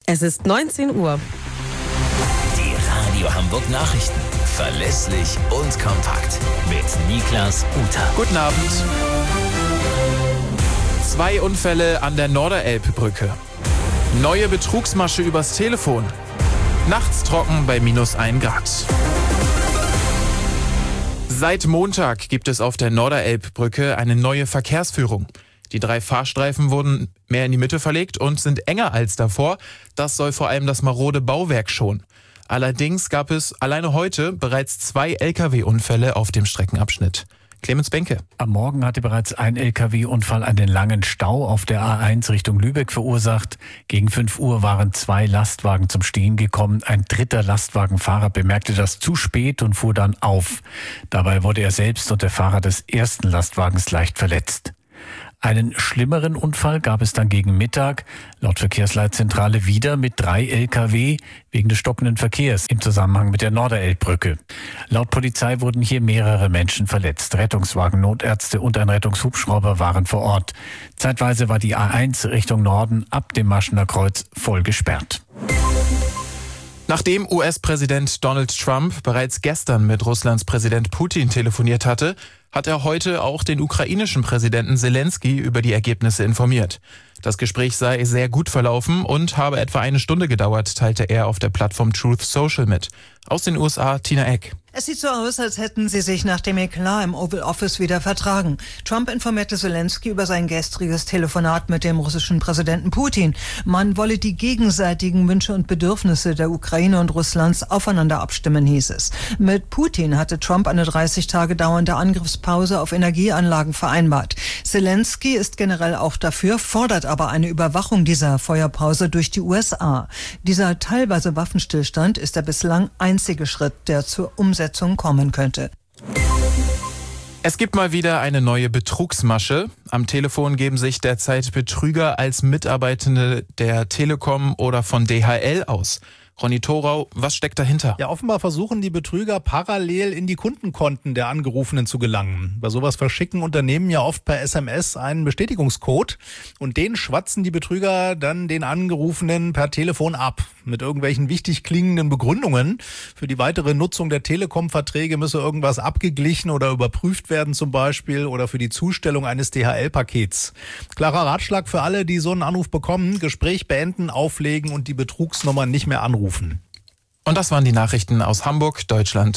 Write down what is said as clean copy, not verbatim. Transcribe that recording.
Es ist 19 Uhr. Die Radio Hamburg Nachrichten. Verlässlich und kompakt. Mit Niklas Uter. Guten Abend. 2 Unfälle an der Norderelbbrücke. Neue Betrugsmasche übers Telefon. Nachts trocken bei -1 Grad. Seit Montag gibt es auf der Norderelbbrücke eine neue Verkehrsführung. Die 3 Fahrstreifen wurden mehr in die Mitte verlegt und sind enger als davor. Das soll vor allem das marode Bauwerk schonen. Allerdings gab es alleine heute bereits 2 Lkw-Unfälle auf dem Streckenabschnitt. Clemens Benke. Am Morgen hatte bereits ein Lkw-Unfall einen langen Stau auf der A1 Richtung Lübeck verursacht. Gegen 5 Uhr waren 2 Lastwagen zum Stehen gekommen. Ein 3. Lastwagenfahrer bemerkte das zu spät und fuhr dann auf. Dabei wurde er selbst und der Fahrer des ersten Lastwagens leicht verletzt. Einen schlimmeren Unfall gab es dann gegen Mittag, laut Verkehrsleitzentrale wieder mit 3 Lkw wegen des stockenden Verkehrs im Zusammenhang mit der Norderelbbrücke. Laut Polizei wurden hier mehrere Menschen verletzt. Rettungswagen, Notärzte und ein Rettungshubschrauber waren vor Ort. Zeitweise war die A1 Richtung Norden ab dem Maschener Kreuz voll gesperrt. Nachdem US-Präsident Donald Trump bereits gestern mit Russlands Präsident Putin telefoniert hatte, hat er heute auch den ukrainischen Präsidenten Zelensky über die Ergebnisse informiert. Das Gespräch sei sehr gut verlaufen und habe etwa 1 Stunde gedauert, teilte er auf der Plattform Truth Social mit. Aus den USA, Tina Eck. Es sieht so aus, als hätten sie sich nach dem Eklat im Oval Office wieder vertragen. Trump informierte Zelensky über sein gestriges Telefonat mit dem russischen Präsidenten Putin. Man wolle die gegenseitigen Wünsche und Bedürfnisse der Ukraine und Russlands aufeinander abstimmen, hieß es. Mit Putin hatte Trump eine 30 Tage dauernde Angriffspause auf Energieanlagen vereinbart. Zelensky ist generell auch dafür, fordert aber eine Überwachung dieser Feuerpause durch die USA. Dieser teilweise Waffenstillstand ist der bislang einzige Schritt, der zur Umsetzung kommen könnte. Es gibt mal wieder eine neue Betrugsmasche. Am Telefon geben sich derzeit Betrüger als Mitarbeitende der Telekom oder von DHL aus. Ronny Thorau, was steckt dahinter? Ja, offenbar versuchen die Betrüger parallel in die Kundenkonten der Angerufenen zu gelangen. Bei sowas verschicken Unternehmen ja oft per SMS einen Bestätigungscode und den schwatzen die Betrüger dann den Angerufenen per Telefon ab. Mit irgendwelchen wichtig klingenden Begründungen. Für die weitere Nutzung der Telekom-Verträge müsse irgendwas abgeglichen oder überprüft werden zum Beispiel oder für die Zustellung eines DHL-Pakets. Klarer Ratschlag für alle, die so einen Anruf bekommen: Gespräch beenden, auflegen und die Betrugsnummer nicht mehr anrufen. Und das waren die Nachrichten aus Hamburg, Deutschland